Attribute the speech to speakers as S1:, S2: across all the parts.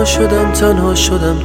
S1: تنها شدم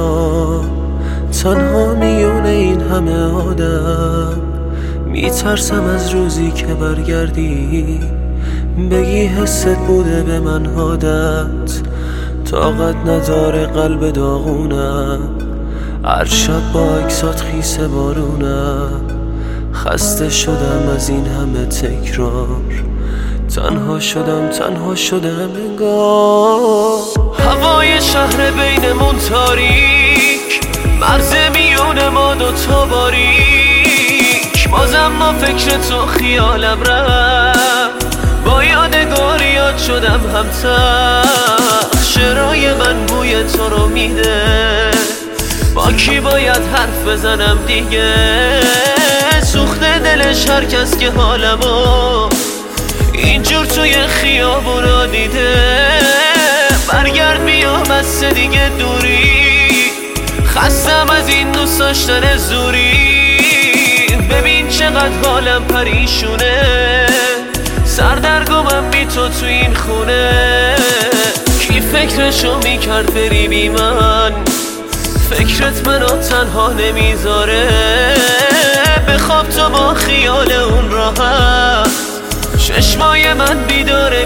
S1: تنها میونه این همه آدم. میترسم از روزی که برگردی بگی حست بوده به من عادت. طاقت نداره قلب داغونم، هر شب با عکسات خیس بارونم. خسته شدم از این همه تکرار، تنها شدم انگار. هوای شهر بینمون تاریک، مرز میون ما دوتا باریک. بازم با فکر تو خیالم رفت، با یادگاریات شدم همتر. شعرهای من بوی تو رو میده، با کی باید حرف بزنم دیگه؟ سوخته دلش هر کس که حالمو اینجور توی خیابونا دیده. برگرد بیا بس دیگه دوری، خستم از این دوست داشتن زوری. ببین چقدر حالم پریشونه، سردرگمم بی تو تو این خونه. کی فکرشو میکرد بری بی من؟ فکرت منو تنها نمیذاره. بخواب تو با خیال اون راحت، چشمای من بیداره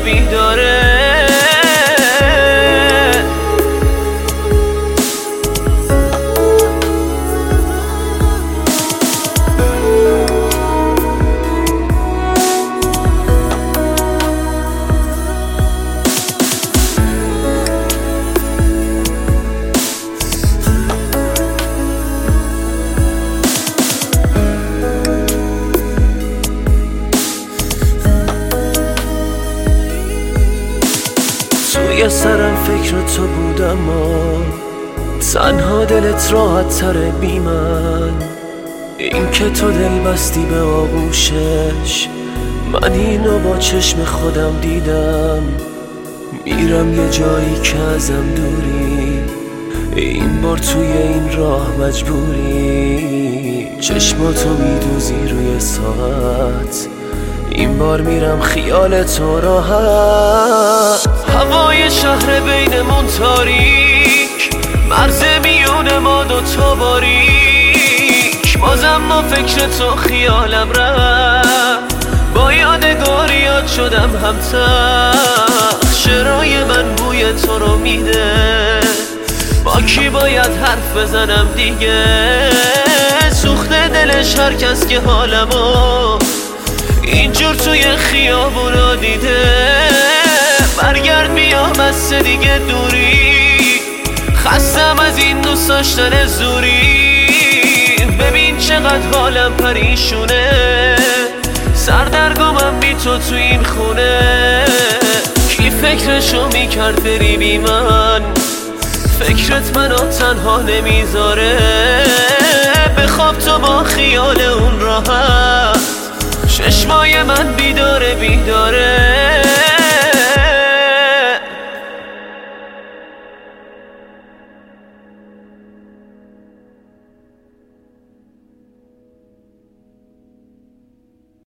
S1: توی سرم فکر تو بودم تنها دلت راحت تره بی من. این که تو دل بستی به آغوشش، من اینو با چشم خودم دیدم. میرم یه جایی که ازم دوری، این بار توی این راه مجبوری. چشماتو میدوزی روی ساعت، این بار میرم خیال تو راحت. هوای شهر بینمون تاریک، مرز میون ما دوتا باریک. بازم با فکر تو خیالم رفت، با یادگاریات شدم همتر. شعرهای من بوی تو رو میده، با کی باید حرف بزنم دیگه؟ سوخته دلش هر کس که حالمو اینجور توی خیابونا دیده. برگرد بیا بس دیگه دوری، خستم از این دوست داشتن زوری. ببین چقدر حالم پریشونه، سردرگمم بی تو تو این خونه. کی فکرشو میکرد بری بی من؟ فکرت منو تنها نمیذاره. بخواب تو با خیال اون راحت، چشمای من بیداره